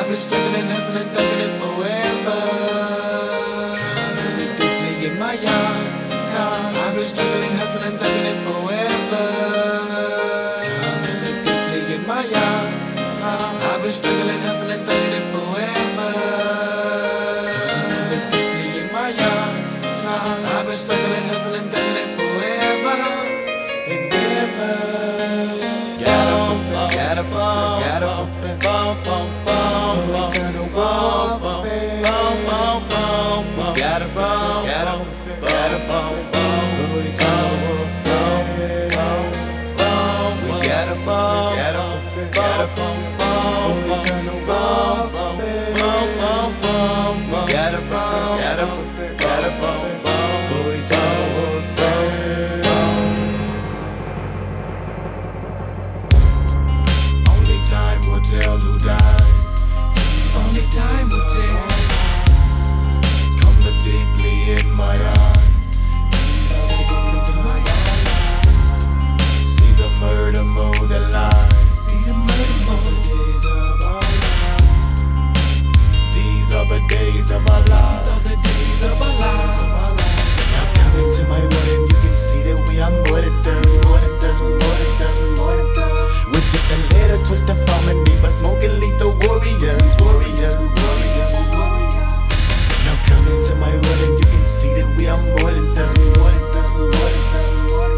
I've been struggling, hustling, thugging it forever. Coming me deeply in my yard. I've been struggling, hustling, thugging it forever. Coming me deeply in my yard. I've been struggling, hustling, thugging it forever. Coming me deeply in my yard. I've been struggling, hustling, thugging it forever and ever. Got a bump, eternal warfare. Got a bump, eternal warfare. We got a bump, eternal warfare. We got a bump, eternal warfare. Only time will tell who died. Only time will tell. Come look deeply in my eyes. See the murder mold that lies. See the murder mold. Days of our lives. These are the days of our lives. These are the days of our lives. Now come into my world and you can see that we are more than done. More than done, more than done, more than done. With just a little twist of harmony, but smoking lethal warriors, warriors, warriors. Now come into my world and you can see that we are more than done, more than done, more than done.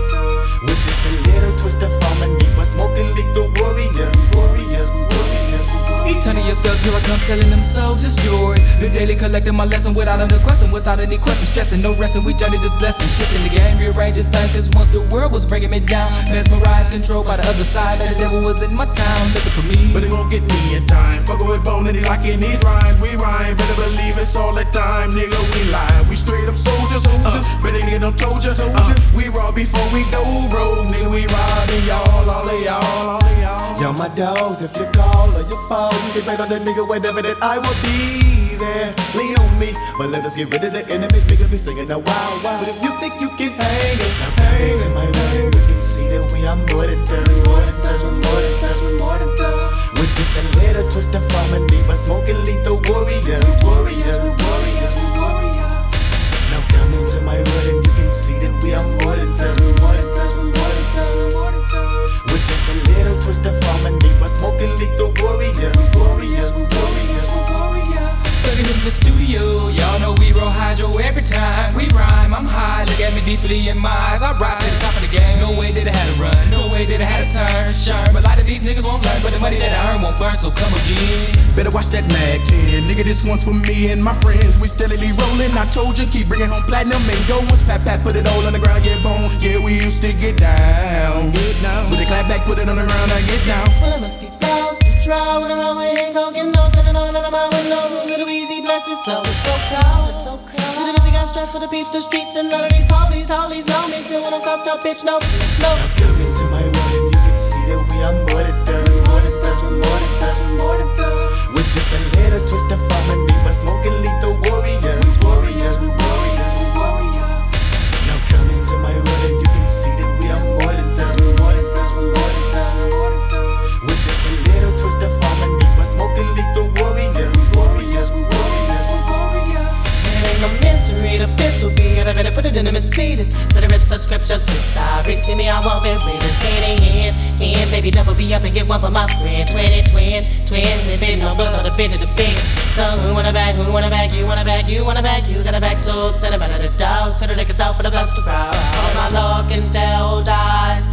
With just a little twist of harmony, but smoking lethal warriors, warriors, warriors. Eternity of thugs, here I come telling them so, just yours. The daily collecting my lesson without any question, without any question. Stressing, no resting, we journey this blessing. Shifting the game, rearranging things, cause once the world was breaking me down. Mesmerized, controlled by the other side, that the devil was in my town, looking for me. But it won't get me in time. Fuckin' with bone and he lockin' his rhymes. We rhyme, better believe it's all the time. Nigga, we lie. We straight up soldiers. Better nigga don't told ya. We raw before we go rogue. Nigga, we riding y'all, all of y'all, all of y'all. Y'all my dogs, if you call or you fall, you can bet on the nigga whenever that I will be there. Lean on me, but let us get rid of the enemies. Niggas be singing the wild, wild. But if you think you can hang it, now come into my world and you can see that we are more than done, more than done, more than done, more than done. With just a little twist of harmony, but smoking lethal warriors, warriors, warriors, warriors. Now come into my world and you can see that we are more than done, more than done, more than done, more than done. With just a little twist of harmony, but smoking lethal warriors, warriors, warriors, warriors. Thugging in the studio, y'all know we roll hydro every time we rhyme. I'm high, look at me deeply in my eyes. I rise to the top of the game. No way that I had to run, no way that I had to turn. Sure, but a lot of these niggas won't learn, but the money that I earn won't burn, so come again. Better watch that Mag 10. Nigga, this one's for me and my friends. We steadily rolling. I told you, keep bringing home platinum and gold ones. Pat, pat, put it all on the ground, get bone. Yeah, we used to get down, get down. Put it clap back, put it on the ground, I get down. Well, it must be close to try when I'm out with ain't gon' get no sitting on out of my window. Little easy blessings, so it's so cold, it's so cold. Little busy got stress for the peeps, the streets, and none of these police, holies know me. Still when I'm cuffed up, bitch, no, no. Now come into my world and you can see that we are more than done, more than done, more than done, more than done. With just a little twist of harmony, but smoking lethal warriors, warriors, warriors, warriors. Now come into my world and you can see that we are more than done, more than done, more than done, more than done. With just a little twist of harmony, but smoking lethal warriors, warriors, warriors, warriors. It ain't no mystery, the pistol be I better put it in the Mercedes. Let it rest the scripture, sister. See me, I won't be reading. Standing in, baby, double be up and get one for my friend. Twin, they been no bus on the bend of the bend. So who wanna bag, who wanna bag, you wanna bag, you wanna bag, you got a bag, so send it out of the dog. Turn the liquor stop for the gloves to crowd. All my law can tell dies.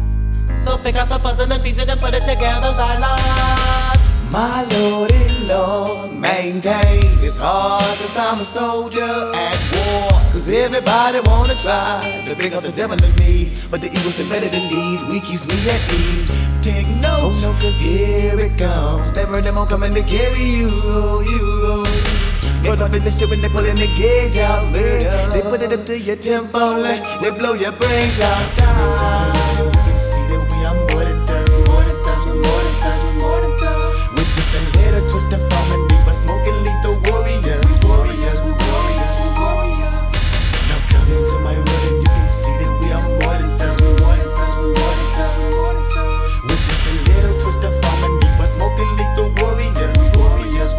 So pick up the puzzle and piece it and put it together, thy life. My Lord, maintain. It's hard cause I'm a soldier at war. Cause everybody wanna try to bring out the devil in me, but the evil's embedded in need, we keeps me at ease. Take notes, cause here it comes. Never them all coming to carry you. Get caught in the shit when they pulling the gauge out, murder. They put it up to your tempo, like they blow your brains out. You can see that we are more than done, more than done, more than done, more than done. With just a little twist of harmony, but smoking lethal warriors, warriors, warriors, warriors. Now come into my world and you can see that we are more than done, more than done, more than done, more than done. With just a little twist of harmony, but smoking lethal warriors, warriors,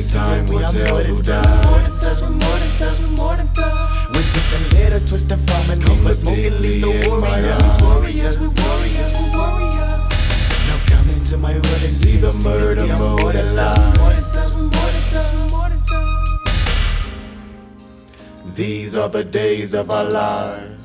time will tell who died. We're more than thugs, we're more than thugs. With just a little twist of harmony, we're smoking lethal warriors. Warriors, we're warriors, we're warriors. Now come into my hood and see the murder mode alive. More than thugs, we're more than thugs, we're more than thugs. These are the days of our lives.